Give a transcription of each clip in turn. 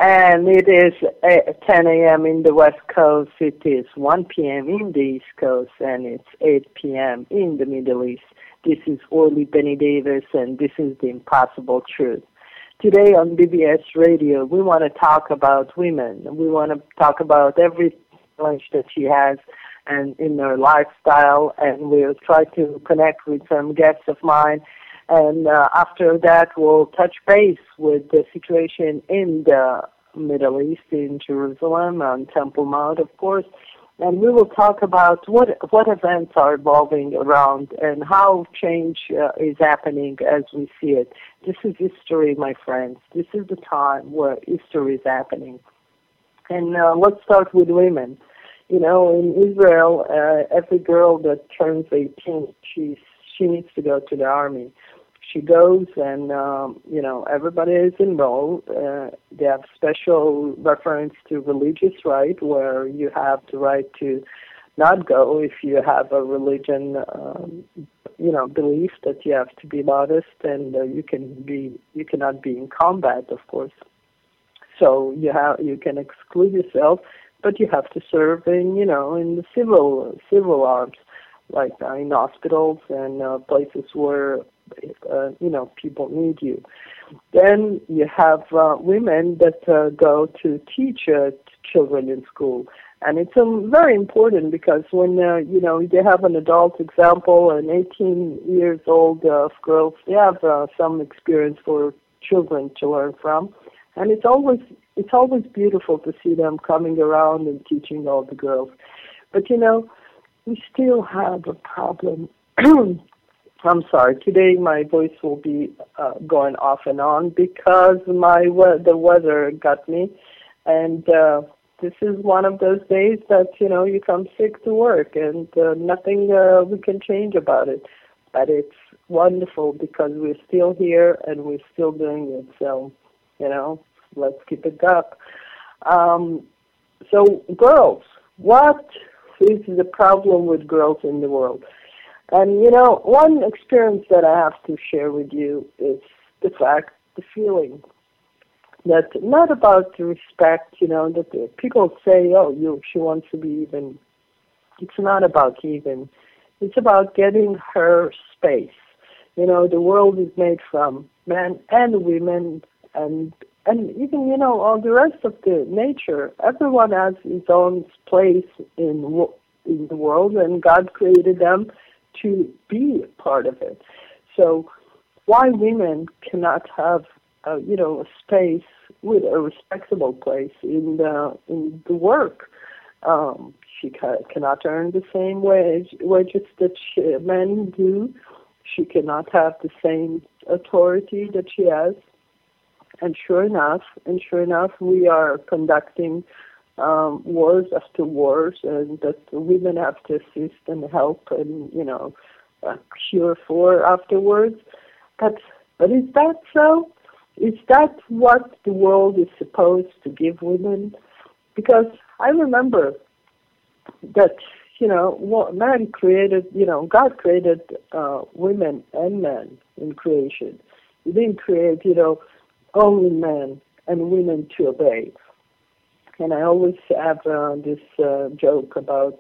And it is 10 a.m. in the West Coast. It is 1 p.m. in the East Coast, and it's 8 p.m. in the Middle East. This is Orly Benny Davis, and this is The Impossible Truth. Today on BBS Radio, we want to talk about women. We want to talk about every challenge that she has and in her lifestyle, and we'll try to connect with some guests of mine. And after that, we'll touch base with the situation in the Middle East, in Jerusalem, on Temple Mount, of course. And we will talk about what events are evolving around and how change is happening as we see it. This is history, my friends. This is the time where history is happening. And let's start with women. You know, in Israel, every girl that turns 18, she needs to go to the army. She goes and, everybody is enrolled. They have special reference to religious right where you have the right to not go if you have a religion, belief that you have to be modest and you cannot be in combat, of course. So you can exclude yourself, but you have to serve in the civil arms, like in hospitals and places where people need you. Then you have women that go to teach children in school. And it's very important because when, they have an adult example, an 18 years old girls, they have some experience for children to learn from. And it's always beautiful to see them coming around and teaching all the girls. But, we still have a problem. I'm sorry. Today my voice will be going off and on because the weather got me, and this is one of those days that you come sick to work, and nothing we can change about it. But it's wonderful because we're still here and we're still doing it. So let's keep it up. So girls, what is the problem with girls in the world? And, one experience that I have to share with you is the feeling that not about the respect, that the people say, she wants to be even. It's not about even. It's about getting her space. The world is made from men and women and even, all the rest of the nature. Everyone has his own place in the world, and God created them to be a part of it. So why women cannot have, a space with a respectable place in the work? She cannot earn the same wages that men do. She cannot have the same authority that she has. And sure enough, we are conducting wars after wars, and that women have to assist and help and cure for afterwards. But is that so? Is that what the world is supposed to give women? Because I remember that man created, God created women and men in creation. He didn't create only men and women to obey. And I always have this joke about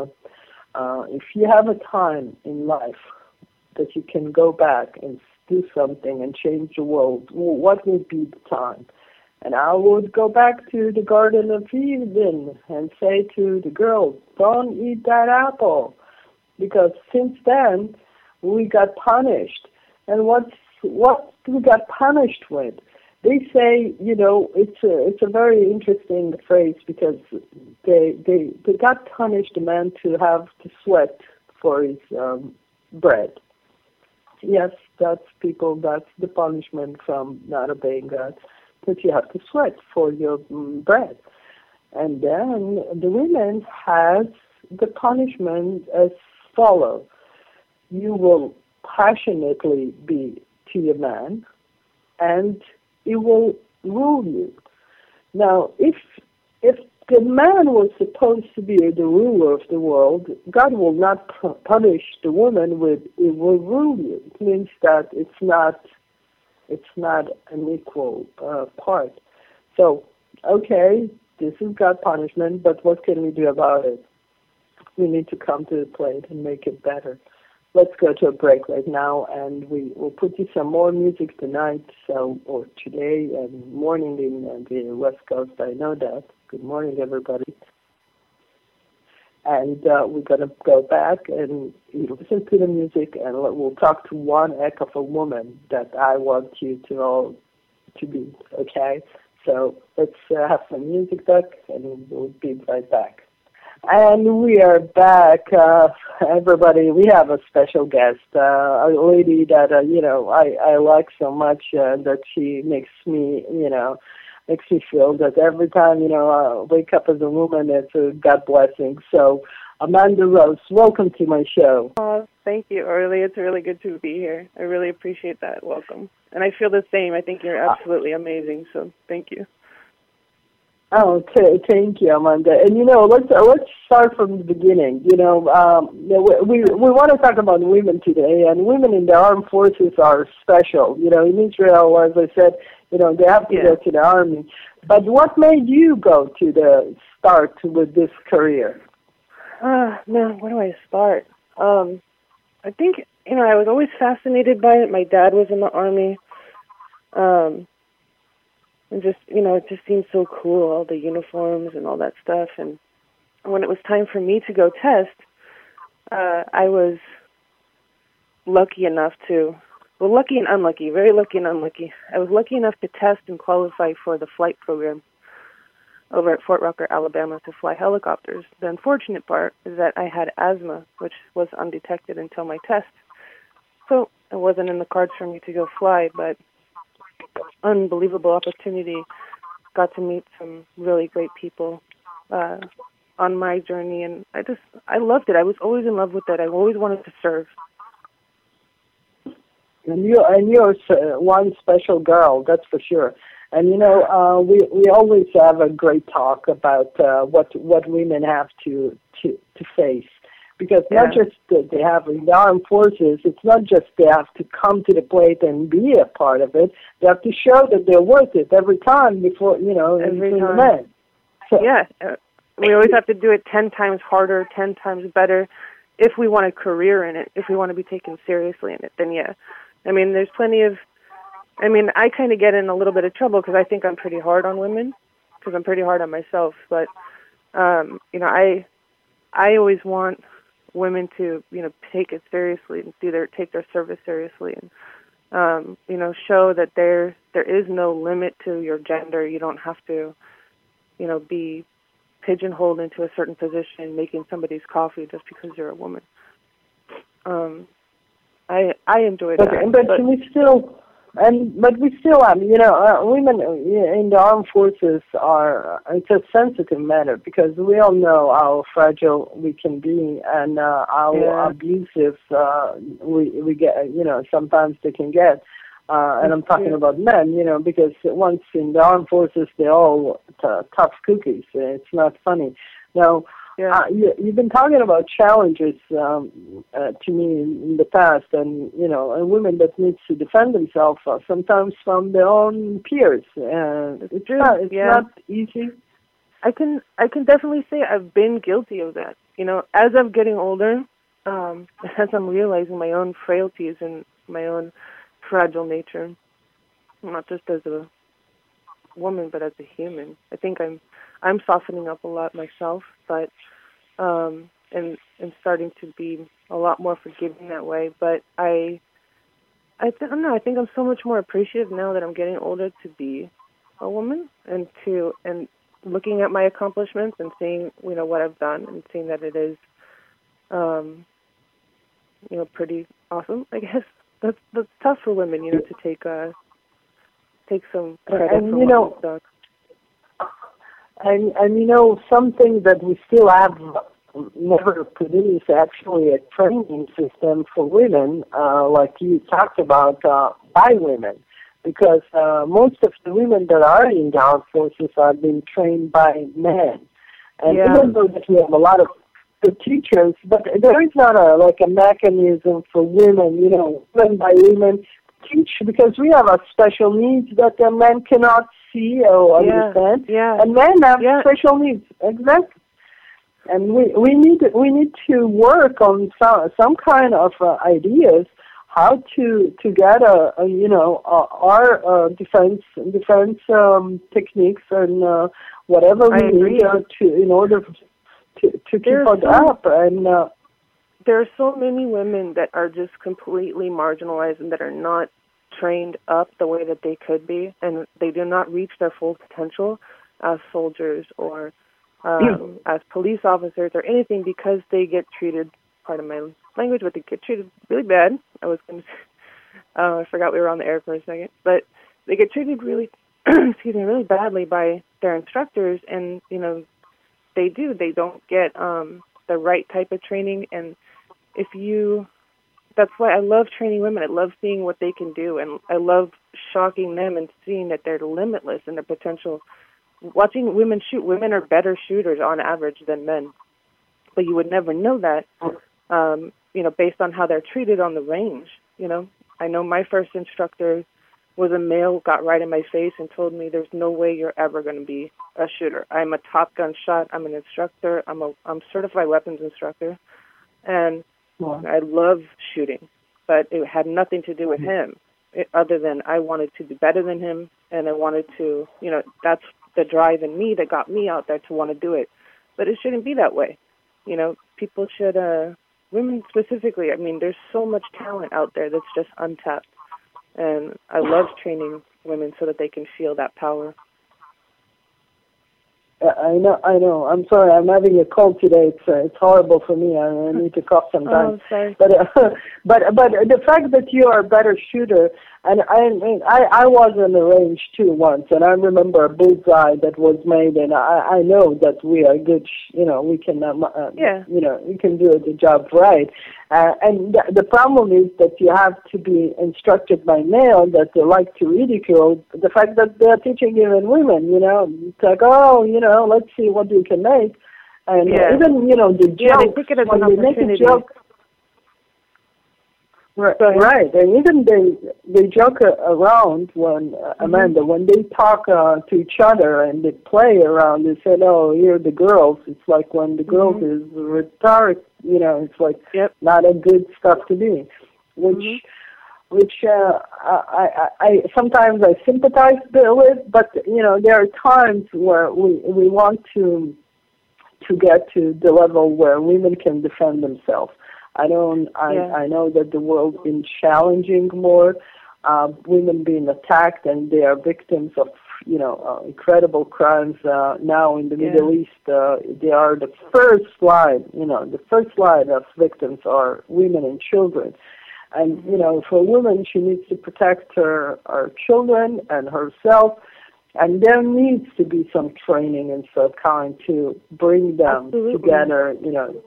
if you have a time in life that you can go back and do something and change the world, what would be the time? And I would go back to the Garden of Eden and say to the girls, don't eat that apple. Because since then, we got punished. And what we got punished with? They say, it's a very interesting phrase because they got punished, the man, to have to sweat for his bread. Yes, that's the punishment from not obeying God, that you have to sweat for your bread. And then the women has the punishment as follows. You will passionately be to your man, and it will rule you. Now, if the man was supposed to be the ruler of the world, God will not punish the woman with "it will rule you." It means that it's not an equal part. So okay, this is God punishment, but what can we do about it? We need to come to the plate and make it better. Let's go to a break right now, and we will put you some more music tonight, or today and morning in the West Coast. I know that. Good morning, everybody. And we're going to go back and listen to the music, and we'll talk to one heck of a woman that I want you to all to be, okay? So let's have some music, Doc, and we'll be right back. And we are back, everybody. We have a special guest, a lady that, I like so much that she makes me feel that every time, I wake up as a woman, it's a God blessing. So, Amanda Rose, welcome to my show. Oh, thank you, Orly. It's really good to be here. I really appreciate that welcome. And I feel the same. I think you're absolutely amazing, so thank you. Oh, thank you, Amanda. And let's start from the beginning. We want to talk about women today, and women in the armed forces are special. In Israel, as I said, they have to go to the army. But what made you go to the start with this career? Man, where do I start? I think I was always fascinated by it. My dad was in the army. And just, it just seemed so cool, all the uniforms and all that stuff. And when it was time for me to go test, I was lucky and unlucky, very lucky and unlucky. I was lucky enough to test and qualify for the flight program over at Fort Rucker, Alabama, to fly helicopters. The unfortunate part is that I had asthma, which was undetected until my test. So it wasn't in the cards for me to go fly, but unbelievable opportunity. Got to meet some really great people on my journey, and I loved it. I was always in love with it. I always wanted to serve. And you're one special girl, that's for sure. And we always have a great talk about what women have to face. Because not just that they have in the armed forces, it's not just they have to come to the plate and be a part of it. They have to show that they're worth it every time before, every time. The men. So, we always have to do it 10 times harder, 10 times better, if we want a career in it, if we want to be taken seriously in it, then yeah. I mean, there's plenty of, I kind of get in a little bit of trouble because I think I'm pretty hard on women, because I'm pretty hard on myself, but, I always want women to, take it seriously and take their service seriously and, show that there is no limit to your gender. You don't have to, be pigeonholed into a certain position, making somebody's coffee just because you're a woman. I enjoy that. But we still have, women in the armed forces it's a sensitive matter because we all know how fragile we can be and how abusive we get, sometimes they can get. And I'm talking about men, because once in the armed forces, they're all tough cookies. It's not funny. Now, you've been talking about challenges to me in the past, and and women that needs to defend themselves sometimes from their own peers. It's not easy. I can definitely say I've been guilty of that. As I'm getting older, as I'm realizing my own frailties and my own fragile nature, not just as a woman but as a human. I think I'm softening up a lot myself, but and starting to be a lot more forgiving that way. But I don't know. I think I'm so much more appreciative now that I'm getting older to be a woman and looking at my accomplishments and seeing what I've done and seeing that it is pretty awesome. I guess that's tough for women to take some credit for what they've done. And something that we still have never produced actually a training system for women, like you talked about, by women, because most of the women that are in the armed forces are being trained by men. And even though that we have a lot of good teachers, but there is not a mechanism for women, women by women teach, because we have a special needs that the men cannot see or understand. Yeah. And men have special needs. Exactly. And we need to work on some kind of ideas how to get our defense techniques and whatever we need to in order to keep us up. And there are so many women that are just completely marginalized and that are not trained up the way that they could be, and they do not reach their full potential as soldiers or as police officers or anything, because they get treated, pardon my language, but they get treated really bad. I forgot we were on the air for a second, but they get treated really, really badly by their instructors, and they don't get the right type of training. And that's why I love training women. I love seeing what they can do, and I love shocking them and seeing that they're limitless in their potential. Watching women shoot, women are better shooters on average than men, but you would never know that, based on how they're treated on the range. I know my first instructor was a male, got right in my face and told me, "There's no way you're ever going to be a shooter. I'm a Top Gun shot. I'm an instructor. I'm certified weapons instructor, and I love shooting, but it had nothing to do with him, other than I wanted to be better than him, and I wanted to, that's the drive in me that got me out there to want to do it. But it shouldn't be that way. People should, women specifically, there's so much talent out there that's just untapped. And I love training women so that they can feel that power. I know. I'm sorry. I'm having a cold today. It's horrible for me. I need to cough sometimes. Oh, sorry. But the fact that you are a better shooter, and I was on the range too once, and I remember a bullseye that was made, and I know that we are good. We can we can do the job right. And the problem is that you have to be instructed by male that they like to ridicule the fact that they're teaching even women. It's like, let's see what you can make. And even, the joke, they take it as when an they make a opportunity. joke, right, and even they joke around when, Amanda, when they talk to each other and they play around, they say, "Oh, you're the girls." It's like when the girls is rhetoric, it's like not a good stuff to be, which I sometimes I sympathize with, but there are times where we want to get to the level where women can defend themselves. I know that the world's been challenging more, women being attacked, and they are victims of incredible crimes now in the Middle East. They are the first line. The first line of victims are women and children. And, for a woman, she needs to protect her children and herself. And there needs to be some training and some kind to bring them together,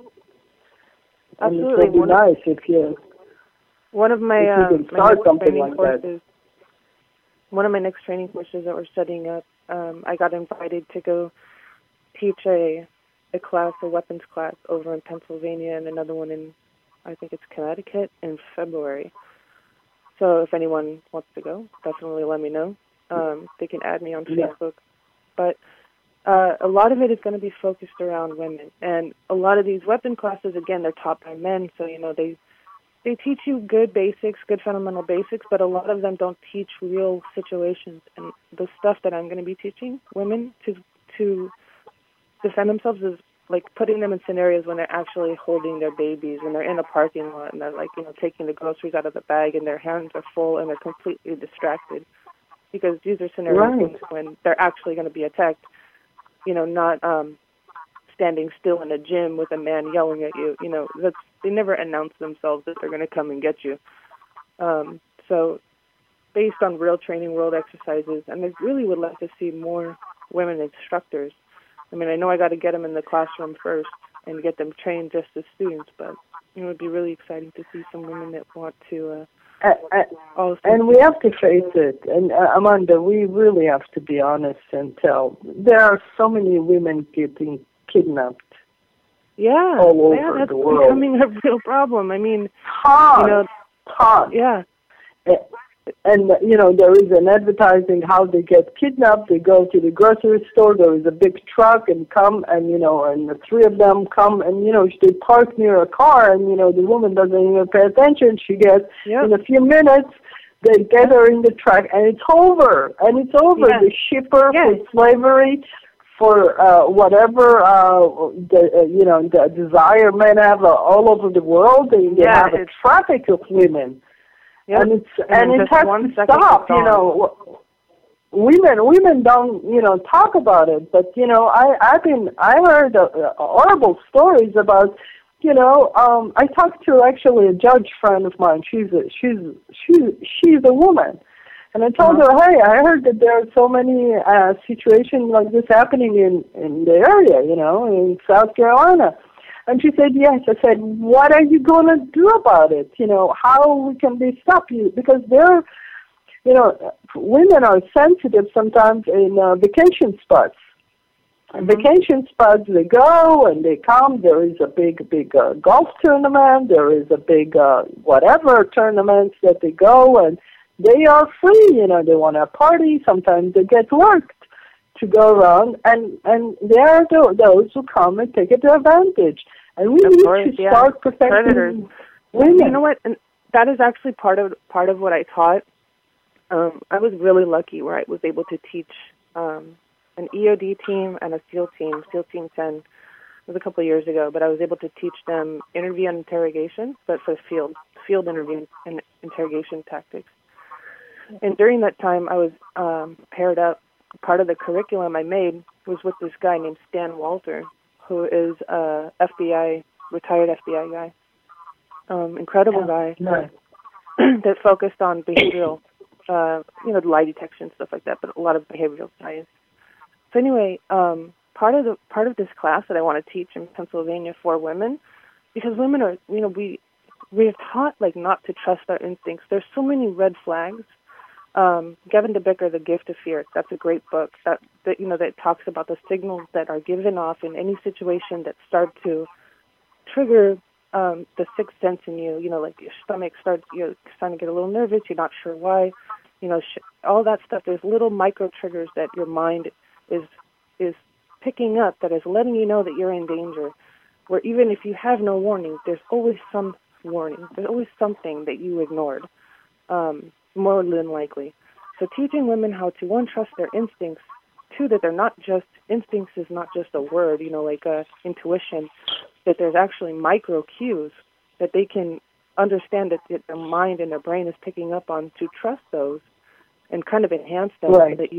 And it would be nice if you One of my start something like that. One of my next training courses that we're setting up, I got invited to go teach a class, a weapons class, over in Pennsylvania, and another one in, I think it's Connecticut, in February. So if anyone wants to go, definitely let me know. They can add me on Facebook. But a lot of it is going to be focused around women. And a lot of these weapon classes, again, they're taught by men, so, they teach you good basics, good fundamental basics, but a lot of them don't teach real situations. And the stuff that I'm going to be teaching women to defend themselves is like putting them in scenarios when they're actually holding their babies, when they're in a parking lot and they're taking the groceries out of the bag and their hands are full and they're completely distracted. Because these are scenarios when they're actually going to be attacked, not standing still in a gym with a man yelling at you. They never announce themselves that they're going to come and get you. So based on real training, world exercises, and I really would like to see more women instructors. I know I got to get them in the classroom first and get them trained just as students, but it would be really exciting to see some women that want to and we have to face it. And Amanda, we really have to be honest and tell. There are so many women getting kidnapped. Yeah, all over that's the world. becoming a real problem. Tons. Yeah. And, there is an advertising how they get kidnapped. They go to the grocery store. There is a big truck and come and, and the three of them come and, they park near a car and, the woman doesn't even pay attention. She gets, in a few minutes, they get her in the truck and it's over. And it's over. Yes. The shipper for slavery, for whatever, the desire men have all over the world. They have a traffic of women. Yep. And it has to stop, Women don't, talk about it, but I heard horrible stories about, I talked to actually a judge friend of mine. She's a woman, and I told her, hey, I heard that there are so many situations like this happening in the area, in South Carolina. And she said, yes. I said, what are you going to do about it? How can they stop you? Because they're, women are sensitive sometimes in vacation spots. Vacation spots, they go and they come. There is a big golf tournament. There is a big whatever tournaments that they go, and they are free. They want to party. Sometimes they get worked to go around, and there are those who come and take advantage. And we need to start protecting predators. Women. You know what? And that is actually part of what I taught. I was really lucky where I was able to teach an EOD team and a SEAL team 10. It was a couple of years ago, but I was able to teach them interview and interrogation, but for field interview and interrogation tactics. And during that time, I was paired up. Part of the curriculum I made was with this guy named Stan Walter, who is a retired FBI guy. Incredible guy that focused on behavioral, lie detection, stuff like that, but a lot of behavioral science. So anyway, part of this class that I want to teach in Pennsylvania for women, because women are, we're taught not to trust our instincts. There's so many red flags. Gavin de Becker, The Gift of Fear. That's a great book that talks about the signals that are given off in any situation that start to trigger the sixth sense in you. Like your stomach you're starting to get a little nervous. You're not sure why. All that stuff. There's little micro triggers that your mind is picking up that is letting you know that you're in danger. Where even if you have no warning, there's always some warning. There's always something that you ignored. More than likely. So teaching women how to, one, trust their instincts, two, that they're not just, instincts is not just a word, like intuition, that there's actually micro cues that they can understand that their mind and their brain is picking up on, to trust those and kind of enhance them so that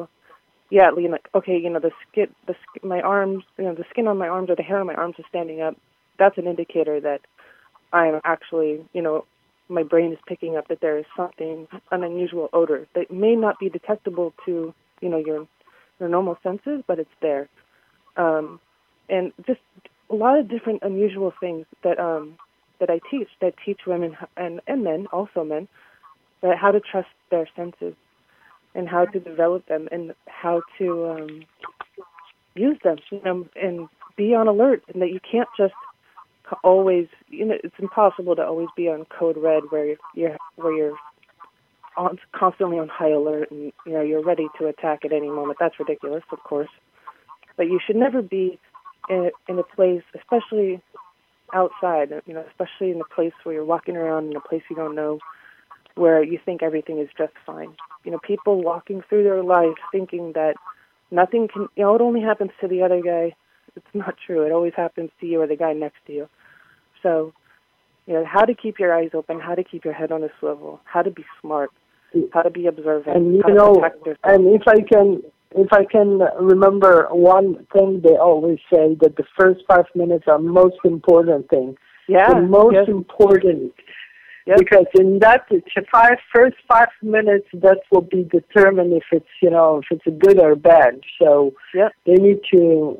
my arms, the skin on my arms or the hair on my arms is standing up. That's an indicator that I'm actually, my brain is picking up that there is something, an unusual odor that may not be detectable to, your normal senses, but it's there. And just a lot of different unusual things that I teach women and men, also men, that how to trust their senses and how to develop them and how to use them, and be on alert, and that you can't just always, it's impossible to always be on code red where you're constantly on high alert and you're ready to attack at any moment. That's ridiculous, of course. But you should never be in a place, especially outside, especially in a place where you're walking around in a place you don't know, where you think everything is just fine. People walking through their life thinking that nothing can, it only happens to the other guy. It's not true. It always happens to you or the guy next to you. So, how to keep your eyes open, how to keep your head on a swivel, how to be smart, how to be observant, and how to protect yourself. And if I can remember one thing, they always say that the first 5 minutes are most important thing. Yeah. The most important. Yep. Because in that first 5 minutes, that will be determined if it's a good or bad. So they need to.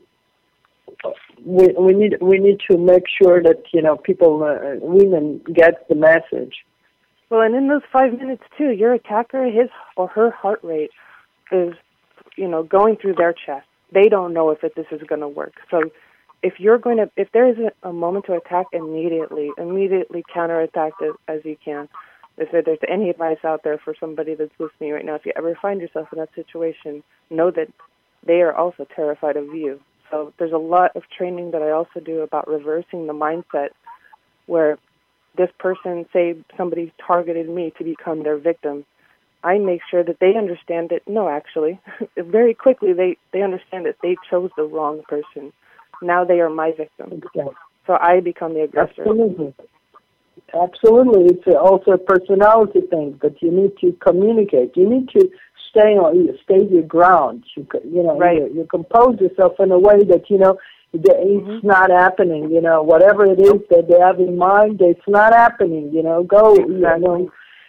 We need to make sure that women get the message. Well, and in those 5 minutes too, your attacker, his or her heart rate is, going through their chest. They don't know if this is going to work. So, if there is a moment to attack, immediately counterattack as you can. if there's any advice out there for somebody that's listening right now, if you ever find yourself in that situation, know that they are also terrified of you. So there's a lot of training that I also do about reversing the mindset where this person, say somebody targeted me to become their victim. I make sure that they understand that, no, actually, very quickly they understand that they chose the wrong person. Now they are my victim. Exactly. So I become the aggressor. Absolutely. It's also a personality thing, but you need to communicate. You need to stay your ground. Right. You compose yourself in a way that, it's not happening. Whatever it is that they have in mind, it's not happening. Go, exactly.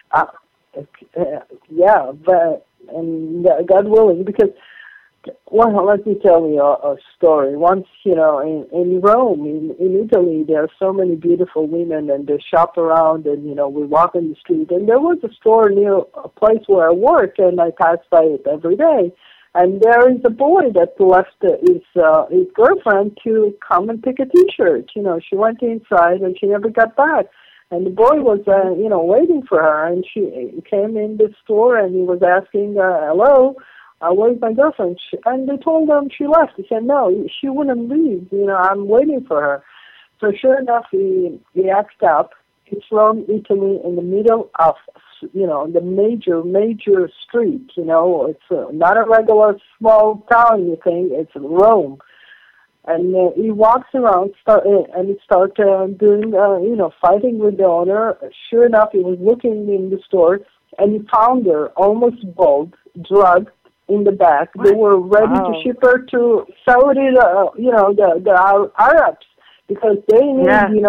And God willing, because, well, let me tell you a story. Once, in Rome, in Italy, there are so many beautiful women, and they shop around, and, we walk in the street, and there was a store near a place where I work, and I pass by it every day. And there is a boy that left his girlfriend to come and pick a T-shirt. She went inside, and she never got back. And the boy was, waiting for her, and she came in the store, and he was asking, hello, where's my girlfriend? And they told him she left. He said, no, she wouldn't leave. I'm waiting for her. So sure enough, he acted up. It's Rome, Italy, in the middle of, the major street. It's not a regular small town, you think. It's Rome. And he walks around and he starts doing, fighting with the owner. Sure enough, he was looking in the store, and he found her almost bald, drugged in the back. What? They were ready to ship her to Saudi, the Arabs, because they need,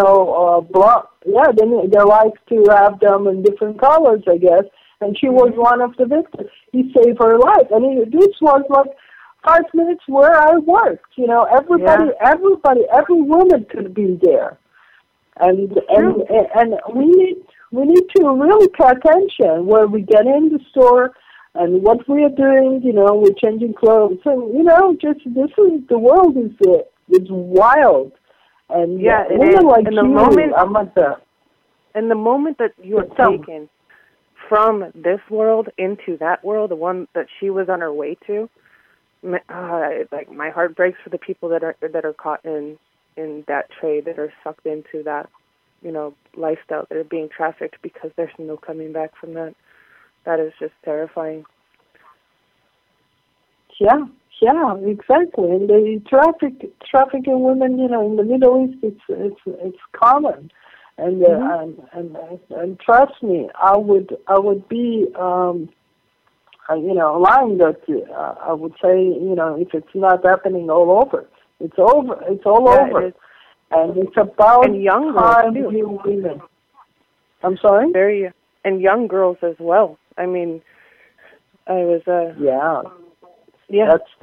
they like to have them in different colors, I guess. And she was one of the victims. He saved her life. And this was like 5 minutes where I worked. Every woman could be there. And we need to really pay attention where we get in the store and what we are doing. We're changing clothes. And the world is wild. And women like you, in the moment that you are taken from this world into that world, the one that she was on her way to, my heart breaks for the people that are caught in that trade, that are sucked into that, lifestyle, that are being trafficked, because there's no coming back from that. That is just terrifying. Yeah, exactly. And the trafficking women, in the Middle East, it's common. And and trust me, I would be lying that I would say, if it's not happening all over, it's over. It's all over. It is. And it's about young time girls you women. I'm sorry? And young girls as well. I mean, I was that's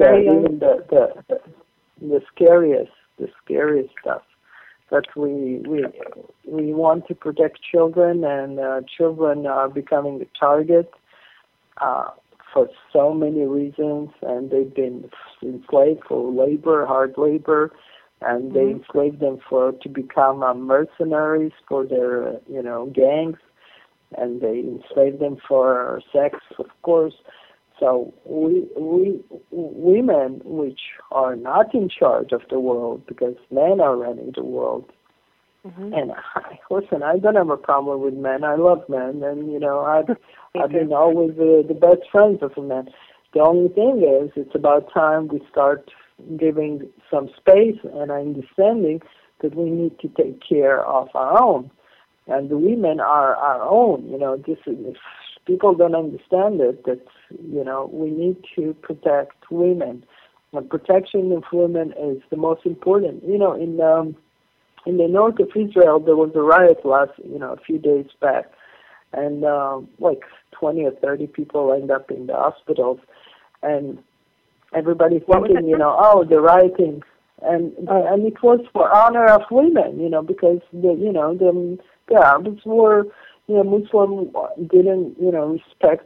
the scariest stuff. That we want to protect children, and children are becoming the target for so many reasons, and they've been enslaved for hard labor, and they enslave them to become mercenaries for their gangs, and they enslave them for sex, of course. So we women, which are not in charge of the world, because men are running the world. And I don't have a problem with men. I love men, and I've been always the best friends of men. The only thing is, it's about time we start giving some space and understanding that we need to take care of our own, and the women are our own. If people don't understand it, that we need to protect women. And protection of women is the most important. In the north of Israel, there was a riot a few days back, and 20 or 30 people end up in the hospitals, and everybody's thinking, they're rioting, and it was for honor of women, because the Arabs were, Muslim didn't, respect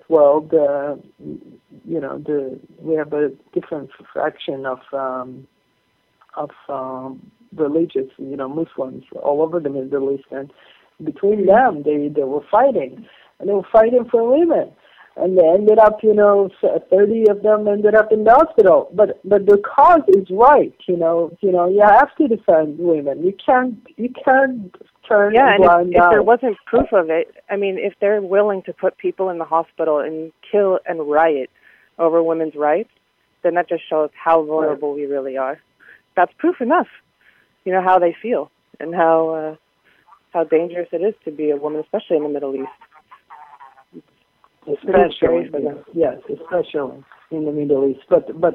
we have a different fraction of religious, Muslims all over the Middle East, and between them, they were fighting. and they were fighting for women. And they ended up, 30 of them ended up in the hospital. But the cause is right, you have to defend women. You can't turn a blind eye. If there wasn't proof of it, I mean, if they're willing to put people in the hospital and kill and riot over women's rights, then that just shows how vulnerable we really are. That's proof enough, how they feel and how dangerous it is to be a woman, especially in the Middle East. Especially, yes, especially in the Middle East. But in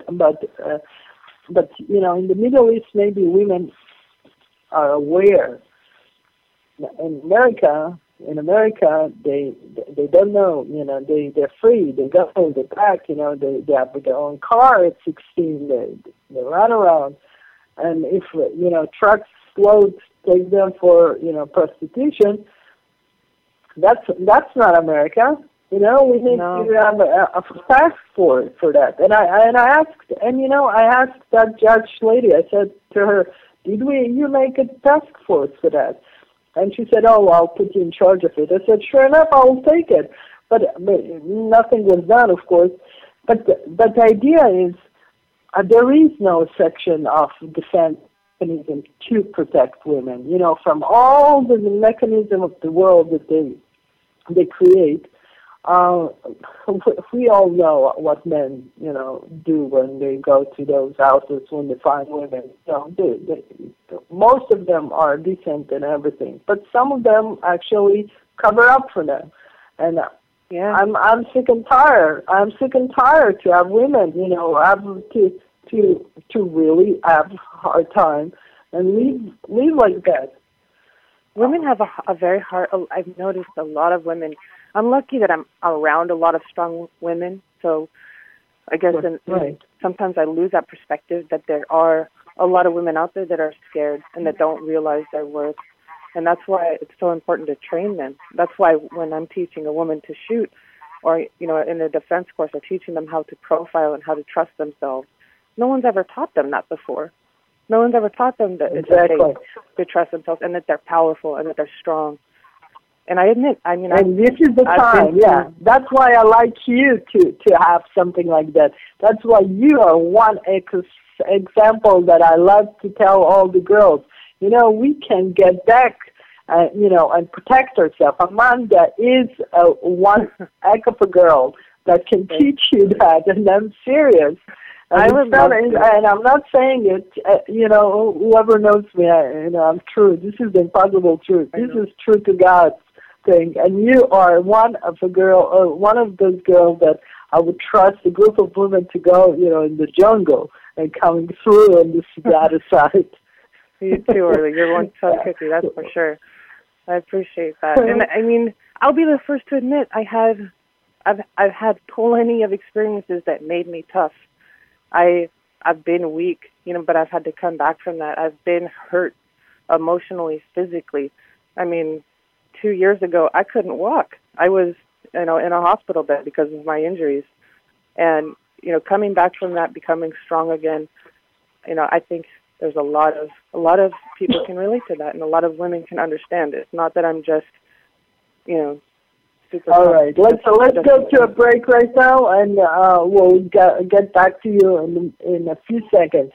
the Middle East, maybe women are aware. In America, they don't know. They're free. They go, they pack. They have their own car at 16. They run around, and if trucks, loads take them for prostitution, that's not America. We need to have a task for that. And I asked that judge lady. I said to her, "Did you make a task force for that?" And she said, "Oh, I'll put you in charge of it." I said, "Sure enough, I'll take it." But nothing was done, of course. But the idea is there is no section of defense mechanism to protect women. From all the mechanism of the world that they create. We all know what men, do when they go to those houses when they find women. Most of them are decent and everything, but some of them actually cover up for them. And I'm sick and tired. I'm sick and tired to have women, have to really have a hard time and live like that. Women have a very hard. I've noticed a lot of women. I'm lucky that I'm around a lot of strong women, so I guess sometimes I lose that perspective that there are a lot of women out there that are scared and that don't realize their worth, and that's why it's so important to train them. That's why when I'm teaching a woman to shoot, or in a defense course, I'm teaching them how to profile and how to trust themselves. No one's ever taught them that before. No one's ever taught them that it's okay to trust themselves and that they're powerful and that they're strong. And I admit, and this is the time, That's why I like you to have something like that. That's why you are one example that I love to tell all the girls. We can get back, and protect ourselves. Amanda is one heck of a girl that can teach you that, and I'm serious. And I'm not saying it, whoever knows me, I'm true. This is the impossible truth. This is true to God. Thing, and you are one of those girls that I would trust a group of women to go, in the jungle and coming through on the other side. You too, Orly. You're one tough cookie, that's for sure. I appreciate that. And I'll be the first to admit I've had plenty of experiences that made me tough. I've been weak, but I've had to come back from that. I've been hurt emotionally, physically. 2 years ago, I couldn't walk. I was, in a hospital bed because of my injuries. And, coming back from that, becoming strong again, I think there's a lot of people can relate to that, and a lot of women can understand it. It's not that I'm just, super. All right, let's go to a break right now, and we'll get back to you in a few seconds.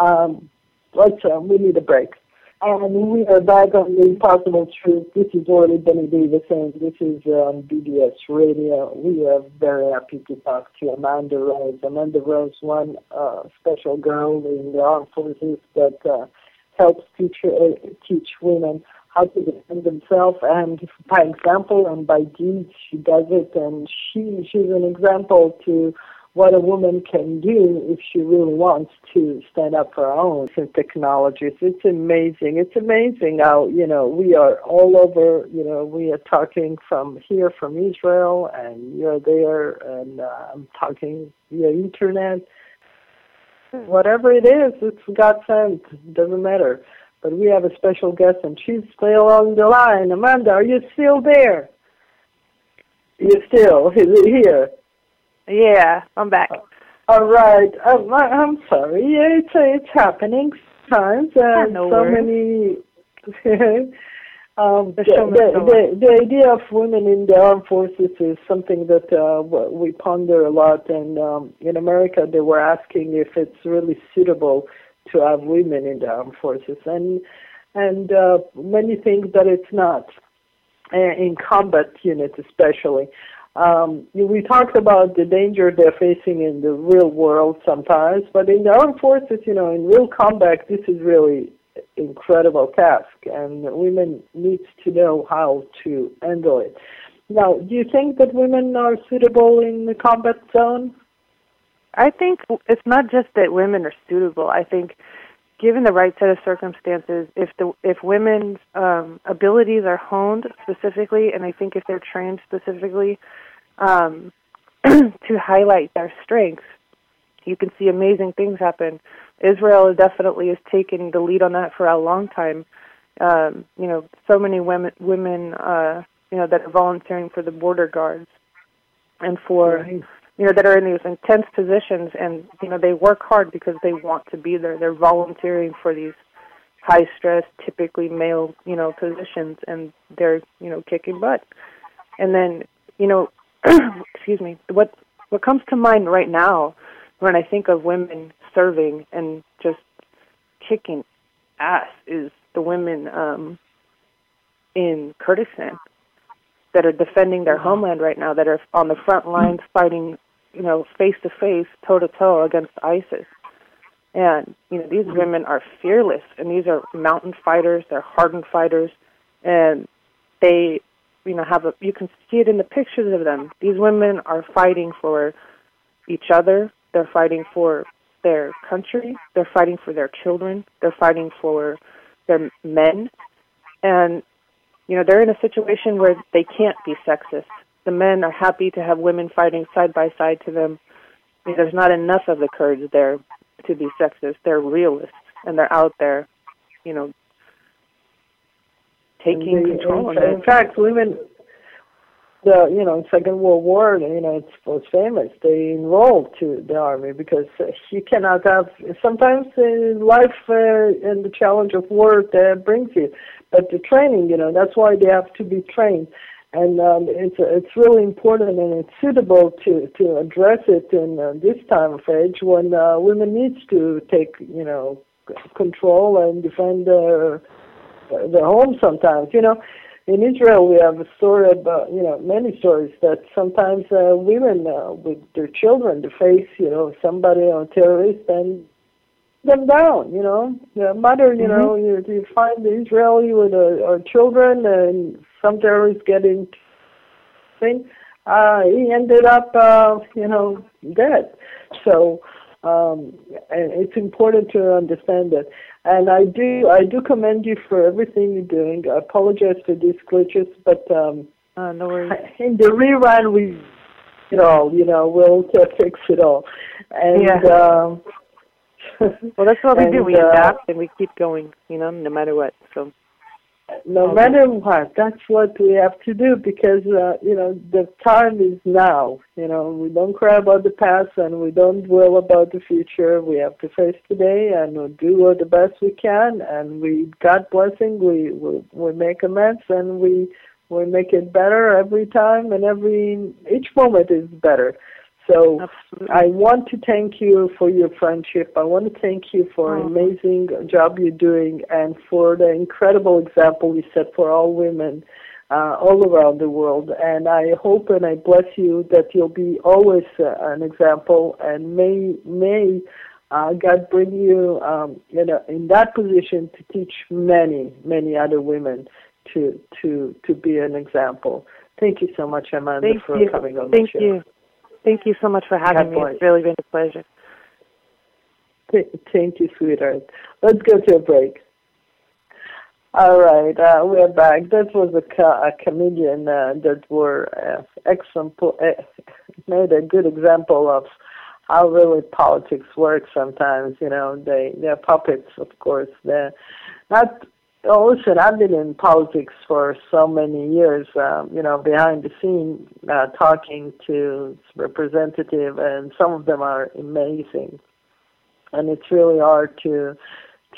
We need a break. And we are back on The Impossible Truth. This is Orly Benny-Davis, and this is BBS Radio. We are very happy to talk to Amanda Rose. Amanda Rose, one special girl in the armed forces that helps teach women how to defend themselves, and by example and by deeds, she does it. And she's an example to what a woman can do if she really wants to stand up for her own technologies. It's amazing. It's amazing how, we are all over, we are talking from here, from Israel, and you're there, and I'm talking via internet. Whatever it is, it's God sent. It doesn't matter. But we have a special guest, and she's still on the line. Amanda, are you still there? You're still here. Yeah, I'm back. All right. I'm sorry. It's happening sometimes. No so many. The idea of women in the armed forces is something that we ponder a lot, and in America they were asking if it's really suitable to have women in the armed forces, and many think that it's not, in combat units especially. We talked about the danger they're facing in the real world sometimes, but in the armed forces, in real combat, this is really incredible task, and women need to know how to handle it. Now, do you think that women are suitable in the combat zone? I think it's not just that women are suitable. I think, given the right set of circumstances, if women's abilities are honed specifically, and I think if they're trained specifically to highlight their strengths, you can see amazing things happen. Israel definitely has taken the lead on that for a long time. So many women, that are volunteering for the border guards and for, right. That are in these intense positions, and, they work hard because they want to be there. They're volunteering for these high-stress, typically male, positions, and they're, kicking butt. And then, excuse me, what comes to mind right now when I think of women serving and just kicking ass is the women in Kurdistan that are defending their homeland right now, that are on the front lines fighting, face-to-face, toe-to-toe against ISIS. And, these women are fearless, and these are mountain fighters, they're hardened fighters, and they, you can see it in the pictures of them. These women are fighting for each other, they're fighting for their country, they're fighting for their children, they're fighting for their men, and, they're in a situation where they can't be sexist. The men are happy to have women fighting side by side to them. There's not enough of the Kurds there to be sexist. They're realists, and they're out there, taking control. In fact, women, in Second World War, it was famous. They enrolled to the army because you cannot have. Sometimes life and the challenge of war brings you, but the training, that's why they have to be trained. And it's really important, and it's suitable to address it in this time of age when women needs to take control and defend their home. Sometimes, in Israel we have a story about many stories that sometimes women with their children to face somebody or a terrorist and them down. The mother, you find the Israeli with our children, and some terrorists get in thing. He ended up, dead. So, and it's important to understand that. And I do commend you for everything you're doing. I apologize for these glitches, but no worries. In the rerun, we'll fix it all. And well, that's what we do. We adapt and we keep going, no matter what. So. No matter what, that's what we have to do because, the time is now. We don't cry about the past and we don't dwell about the future. We have to face today and we'll do the best we can. And God blessing, we make amends and we make it better every time, and each moment is better. So absolutely. I want to thank you for your friendship. I want to thank you for an amazing job you're doing and for the incredible example you set for all women all around the world. And I hope and I bless you that you'll be always an example, and may God bring you in that position to teach many, many other women to be an example. Thank you so much, Amanda, for coming on the show. Thank you. Thank you so much for having me. It's really been a pleasure. Thank you, sweetheart. Let's go to a break. All right, we're back. That was a comedian that were excellent, made a good example of how really politics works sometimes. They're puppets, of course. They're not. Oh, listen, I've been in politics for so many years, behind the scene, talking to representatives, and some of them are amazing. And it's really hard to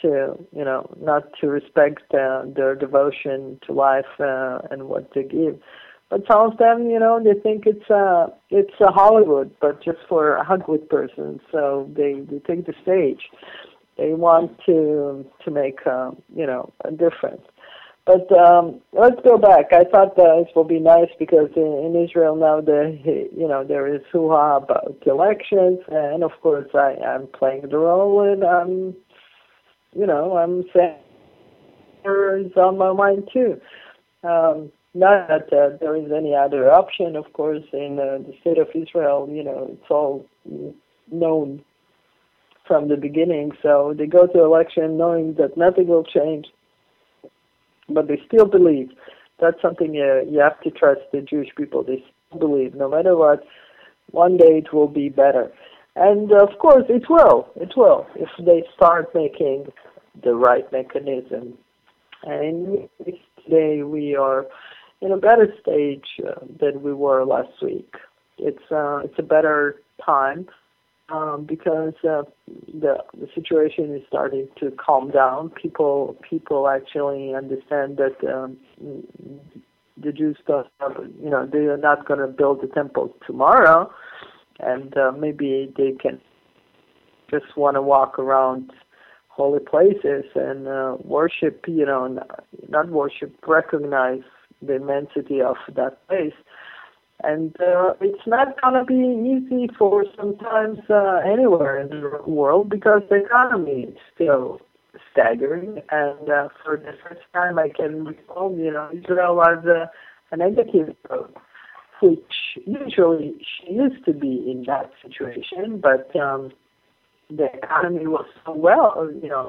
to, not to respect their devotion to life and what they give. But some of them, they think it's a Hollywood, but just for Hollywood persons. So they take the stage. They want to make a difference. But let's go back. I thought this will be nice because in Israel now there is hoo-ha about elections, and of course I'm playing the role, and I'm saying it's on my mind too. Not that there is any other option, of course, in the state of Israel. It's all known from the beginning. So they go to election knowing that nothing will change, but they still believe. That's something you have to trust the Jewish people. They still believe, no matter what, one day it will be better. And of course it will. It will, if they start making the right mechanism. And today we are in a better stage than we were last week. It's a better time because the situation is starting to calm down. People actually understand that the Jews don't they are not going to build the temple tomorrow, and maybe they can just want to walk around holy places and worship, not worship, recognize the immensity of that place. And it's not going to be easy for sometimes anywhere in the world because the economy is still staggering. And for the first time I can recall, Israel has a negative growth, which usually she used to be in that situation, but the economy was so well,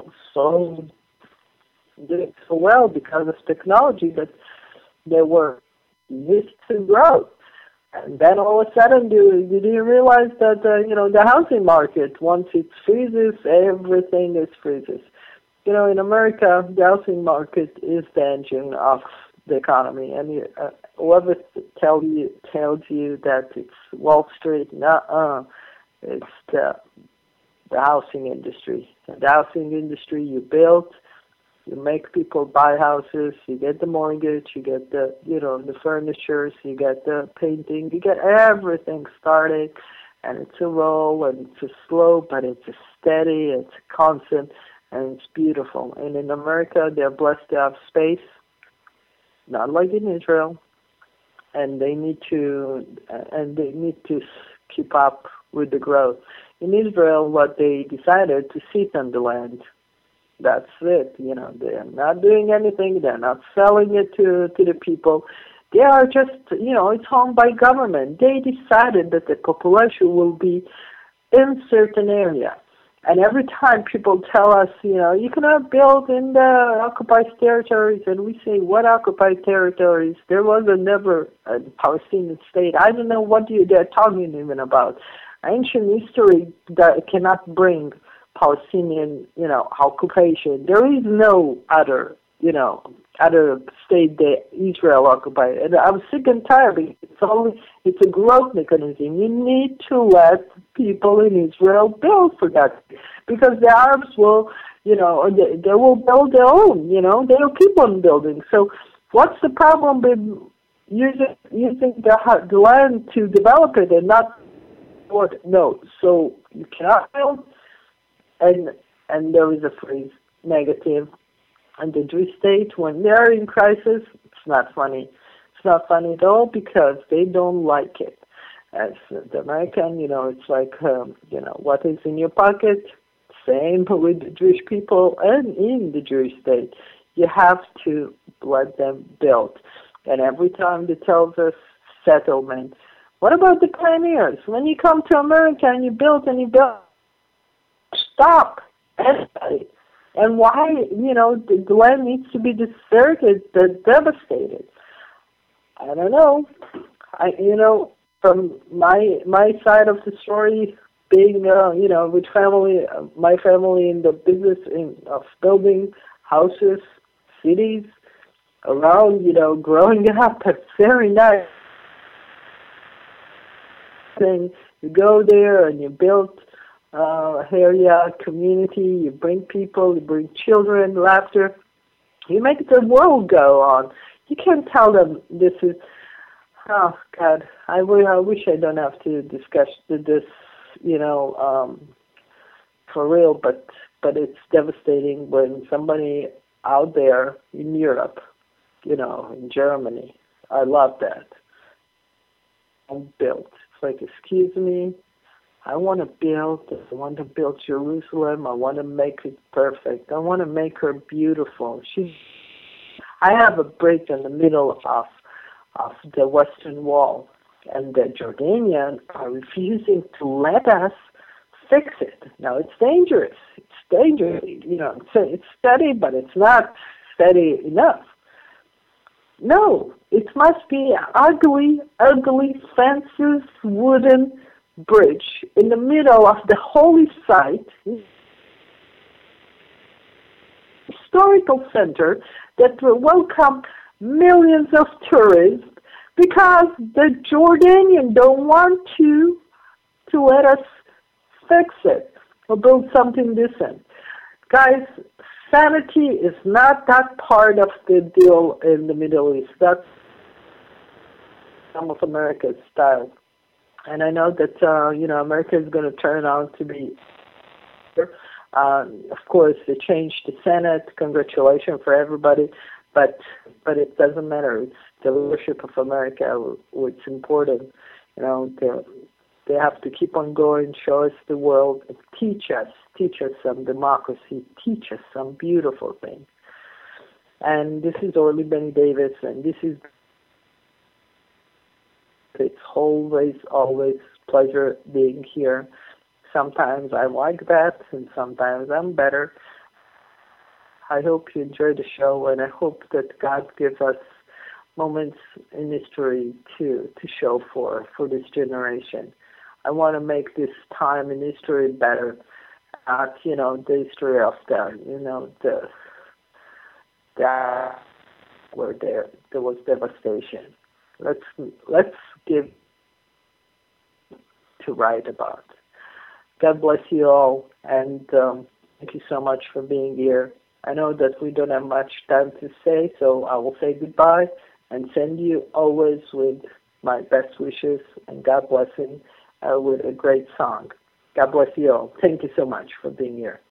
doing so well because of technology that they were used to grow. And then all of a sudden, you didn't realize that, the housing market, once it freezes, everything is freezes. In America, the housing market is the engine of the economy. And whoever tells you that it's Wall Street, it's the housing industry. And the housing industry you build, you make people buy houses, you get the mortgage, you get the, the furnitures, you get the painting, you get everything started, and it's a roll, and it's a slow, but it's a steady, it's a constant, and it's beautiful. And in America, they're blessed to have space, not like in Israel, and they need to keep up with the growth. In Israel, what they decided to sit on the land. That's it. They're not doing anything. They're not selling it to the people. They are just, it's owned by government. They decided that the population will be in certain area. And every time people tell us, you cannot build in the occupied territories, and we say, what occupied territories? There was never a Palestinian state. I don't know what they're talking even about. Ancient history that cannot bring Palestinian, occupation. There is no other, other state that Israel occupied. And I'm sick and tired because it's a growth mechanism. You need to let people in Israel build for that. Because the Arabs will, they will build their own, they will keep on building. So what's the problem with using the land to develop it and not what? No. So you cannot build. And there is a phrase, negative. And the Jewish state, when they're in crisis, it's not funny. It's not funny at all because they don't like it. As the American, it's like, what is in your pocket? Same with the Jewish people and in the Jewish state. You have to let them build. And every time they tell us settlement, what about the pioneers? When you come to America and you build, stop everybody. And why, the land needs to be deserted, devastated? I don't know. From my side of the story, being, with family, my family in the business of building houses, cities, around, growing up, it's very nice. You go there and you build area, community. You bring people, you bring children, laughter. You make the world go on. You can't tell them this is, oh, God, I wish I don't have to discuss this, for real, but it's devastating when somebody out there in Europe, in Germany, I love that, built. It's like, excuse me, I want to build Jerusalem. I want to make it perfect. I want to make her beautiful. I have a break in the middle of the Western Wall, and the Jordanians are refusing to let us fix it. Now, it's dangerous. It's steady, but it's not steady enough. No, it must be ugly fences, wooden bridge in the middle of the holy site, historical center that will welcome millions of tourists, because the Jordanians don't want to let us fix it or build something decent. Guys, sanity is not that part of the deal in the Middle East. That's some of America's style. And I know that, America is going to turn out to be, of course, they changed the Senate. Congratulations for everybody. But it doesn't matter. It's the leadership of America what's important. They have to keep on going, show us the world, and teach us some democracy, teach us some beautiful things. And this is Orly Benny Davis, and it's always pleasure being here. Sometimes I like that, and sometimes I'm better. I hope you enjoy the show, and I hope that God gives us moments in history to show for this generation. I want to make this time in history better. The history of where there was devastation. Let's give to write about. God bless you all, and thank you so much for being here. I know that we don't have much time to say, so I will say goodbye and send you always with my best wishes and God blessing with a great song. God bless you all. Thank you so much for being here.